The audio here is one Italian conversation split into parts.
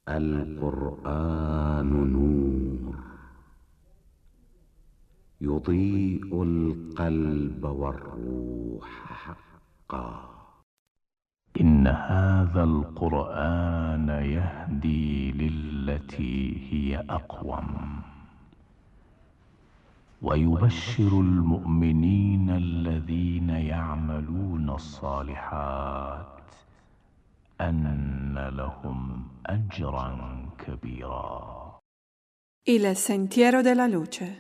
القرآن نور يضيء القلب والروح حقا. إن هذا القرآن يهدي للتي هي أقوم ويبشر المؤمنين الذين يعملون الصالحات أن لهم أجرا كبيرا. Il sentiero della luce.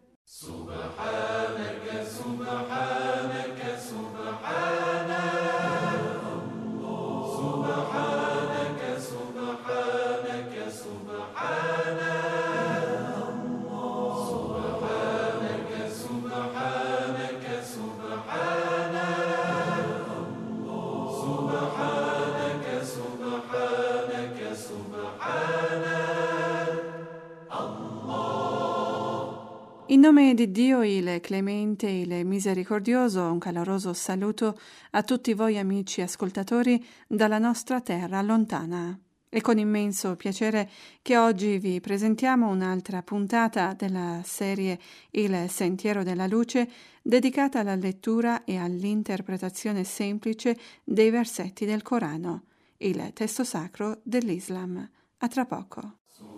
سبحانك سبحانك سبحان الله سبحانك سبحانك سبحان الله سبحانك سبحانك سبحان الله سبحانك سبحانك سبحان In nome di Dio, il clemente e il misericordioso, un caloroso saluto a tutti voi amici ascoltatori dalla nostra terra lontana. È con immenso piacere che oggi vi presentiamo un'altra puntata della serie Il Sentiero della Luce, dedicata alla lettura e all'interpretazione semplice dei versetti del Corano, il testo sacro dell'Islam. A tra poco.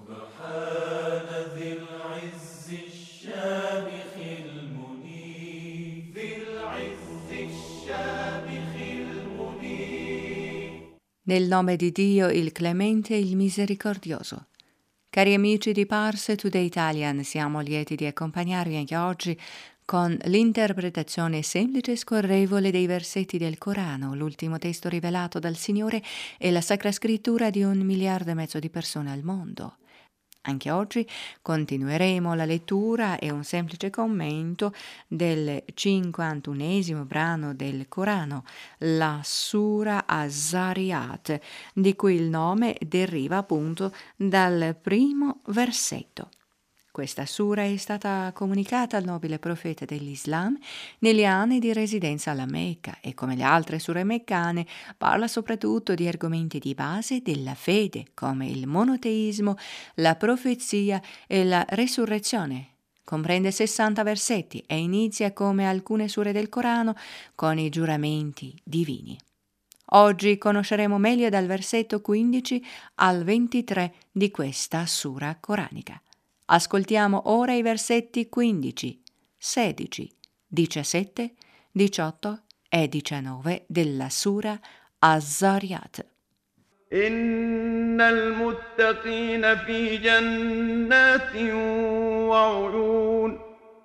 الشامخ المنيب ذي العز الشامخ المنيب. Nel nome di Dio, il clemente e il misericordioso. Cari amici di Parse Today Italian, siamo lieti di accompagnarvi anche oggi con l'interpretazione semplice e scorrevole dei versetti del Corano, l'ultimo testo rivelato dal Signore e la Sacra Scrittura di 1,5 miliardi di persone al mondo. Anche oggi continueremo la lettura e un semplice commento del 51esimo brano del Corano, la Sura Az-Zariyat, di cui il nome deriva appunto dal primo versetto. Questa sura è stata comunicata al nobile profeta dell'Islam negli anni di residenza alla Mecca e, come le altre sure meccane, parla soprattutto di argomenti di base della fede, come il monoteismo, la profezia e la resurrezione. Comprende 60 versetti e inizia, come alcune sure del Corano, con i giuramenti divini. Oggi conosceremo meglio dal versetto 15 al 23 di questa sura coranica. Ascoltiamo ora i versetti 15, 16, 17, 18 e 19 della Sura Az-Zariyat. إن المتقين في جنات وعيون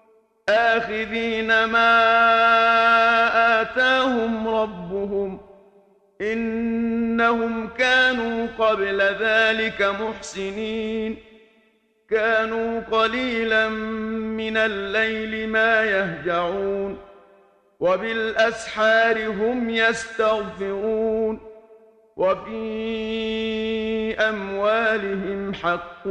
آخذين ما آتاهم ربهم إنهم كانوا قبل ذلك محسنين كانوا قليلا من الليل ما يهجعون وبالأسحار هم يستغفرون وفي أموالهم حق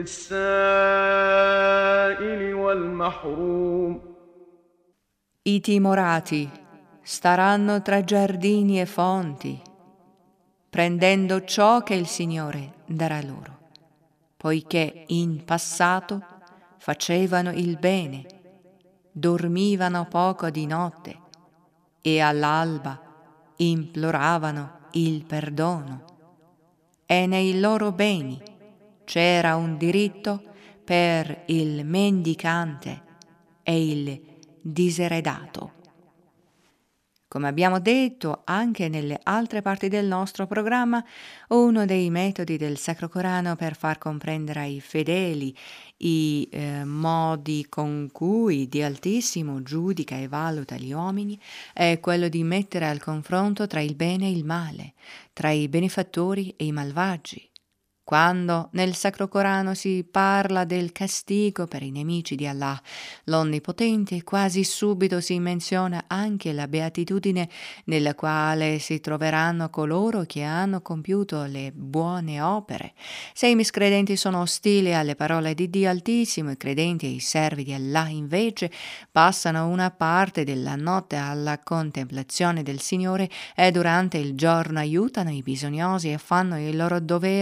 للسائل والمحروم. I timorati staranno tra giardini e fonti, prendendo ciò che il Signore darà loro, poiché in passato facevano il bene, dormivano poco di notte e all'alba imploravano il perdono. E nei loro beni c'era un diritto per il mendicante e il diseredato. Come abbiamo detto anche nelle altre parti del nostro programma, uno dei metodi del Sacro Corano per far comprendere ai fedeli i modi con cui Dio Altissimo giudica e valuta gli uomini è quello di mettere al confronto tra il bene e il male, tra i benefattori e i malvagi. Quando nel Sacro Corano si parla del castigo per i nemici di Allah, l'Onnipotente, quasi subito si menziona anche la beatitudine nella quale si troveranno coloro che hanno compiuto le buone opere. Se i miscredenti sono ostili alle parole di Dio Altissimo, i credenti e i servi di Allah invece passano una parte della notte alla contemplazione del Signore e durante il giorno aiutano i bisognosi e fanno i loro doveri rituali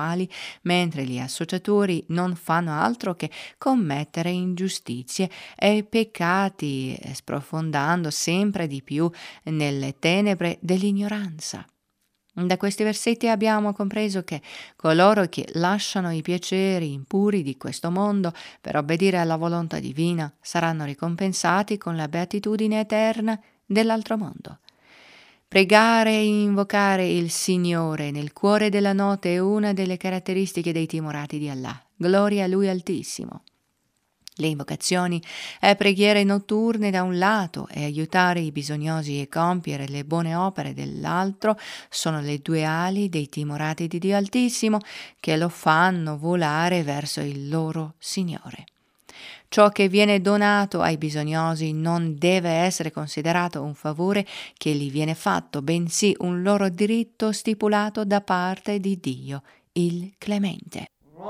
spirituali, mentre gli associatori non fanno altro che commettere ingiustizie e peccati, sprofondando sempre di più nelle tenebre dell'ignoranza. Da questi versetti abbiamo compreso che coloro che lasciano i piaceri impuri di questo mondo per obbedire alla volontà divina saranno ricompensati con la beatitudine eterna dell'altro mondo. Pregare e invocare il Signore nel cuore della notte è una delle caratteristiche dei timorati di Allah. Gloria a Lui Altissimo. Le invocazioni e preghiere notturne da un lato e aiutare i bisognosi e compiere le buone opere dell'altro sono le due ali dei timorati di Dio Altissimo che lo fanno volare verso il loro Signore. Ciò che viene donato ai bisognosi non deve essere considerato un favore che gli viene fatto, bensì un loro diritto stipulato da parte di Dio, il Clemente.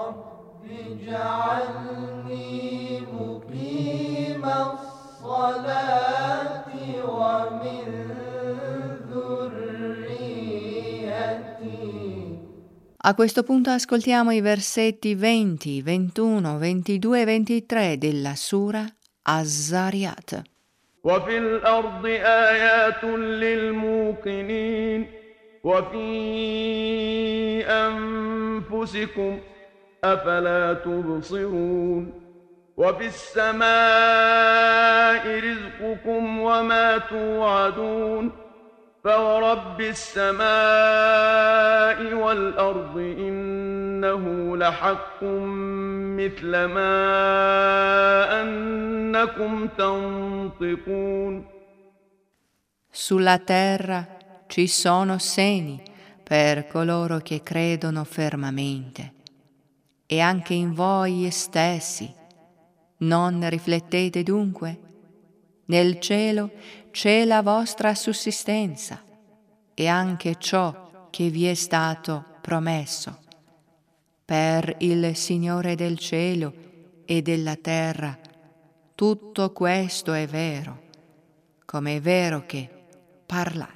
اجعلني مقيم الصلاة ومن ذريتي. A questo punto ascoltiamo i versetti 20, 21, 22 e 23 della Sura Az-Zariyat. وفي الأرض آيات للموقنين وفي أنفسكم أفلا تبصرون وفي السماء رزقكم وما توعدون فورب السماء والأرض إنه لحق مثل ما أنكم تنطقون. Sulla terra ci sono segni per coloro che credono fermamente, e anche in voi stessi. Non riflettete dunque? Nel cielo c'è la vostra sussistenza e anche ciò che vi è stato promesso. Per il Signore del cielo e della terra tutto questo è vero, come è vero che parlare.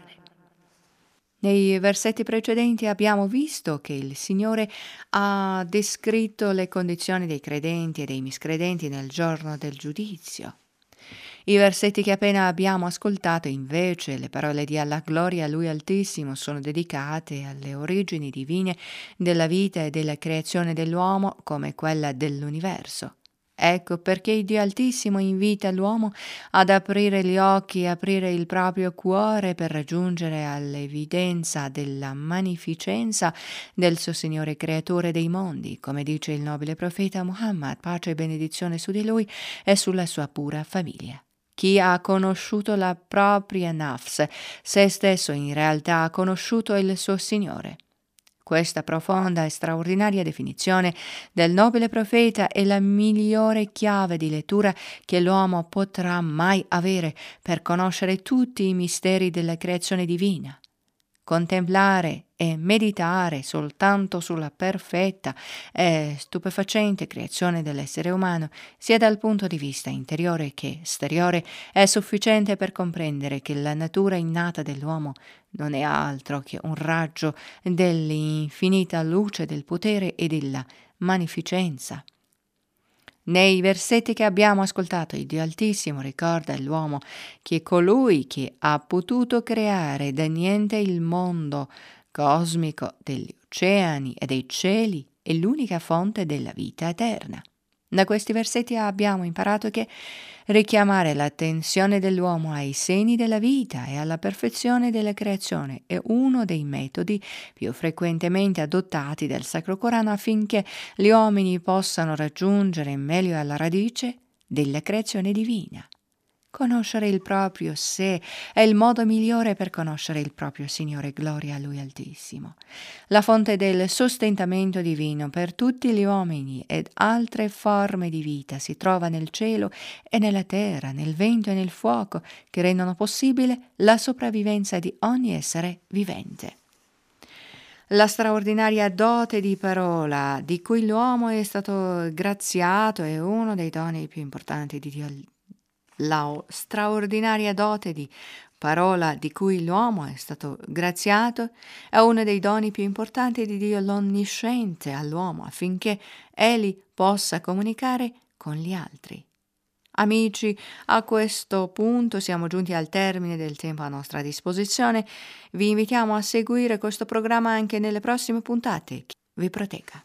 Nei versetti precedenti abbiamo visto che il Signore ha descritto le condizioni dei credenti e dei miscredenti nel giorno del giudizio. I versetti che appena abbiamo ascoltato, invece, le parole di Allah, gloria a Lui Altissimo, sono dedicate alle origini divine della vita e della creazione dell'uomo come quella dell'universo. Ecco perché Dio Altissimo invita l'uomo ad aprire gli occhi e aprire il proprio cuore per raggiungere all'evidenza della magnificenza del suo Signore Creatore dei mondi, come dice il nobile profeta Muhammad, pace e benedizione su di lui e sulla sua pura famiglia. Chi ha conosciuto la propria nafs, se stesso in realtà ha conosciuto il suo Signore. Questa profonda e straordinaria definizione del nobile profeta è la migliore chiave di lettura che l'uomo potrà mai avere per conoscere tutti i misteri della creazione divina. Contemplare e meditare soltanto sulla perfetta e stupefacente creazione dell'essere umano, sia dal punto di vista interiore che esteriore, è sufficiente per comprendere che la natura innata dell'uomo non è altro che un raggio dell'infinita luce del potere e della magnificenza. Nei versetti che abbiamo ascoltato, il Dio Altissimo ricorda all'uomo che colui che ha potuto creare da niente il mondo cosmico degli oceani e dei cieli è l'unica fonte della vita eterna. Da questi versetti abbiamo imparato che richiamare l'attenzione dell'uomo ai segni della vita e alla perfezione della creazione è uno dei metodi più frequentemente adottati dal Sacro Corano affinché gli uomini possano raggiungere meglio alla radice della creazione divina. Conoscere il proprio sé è il modo migliore per conoscere il proprio Signore, gloria a Lui Altissimo. La fonte del sostentamento divino per tutti gli uomini ed altre forme di vita si trova nel cielo e nella terra, nel vento e nel fuoco, che rendono possibile la sopravvivenza di ogni essere vivente. La straordinaria dote di parola di cui l'uomo è stato graziato è uno dei doni più importanti di Dio. La straordinaria dote di parola di cui l'uomo è stato graziato, è uno dei doni più importanti di Dio l'Onnisciente all'uomo, affinché egli possa comunicare con gli altri. Amici, a questo punto siamo giunti al termine del tempo a nostra disposizione. Vi invitiamo a seguire questo programma anche nelle prossime puntate. Vi protegga.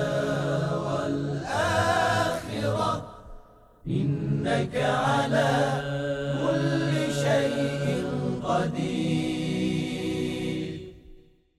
إنك على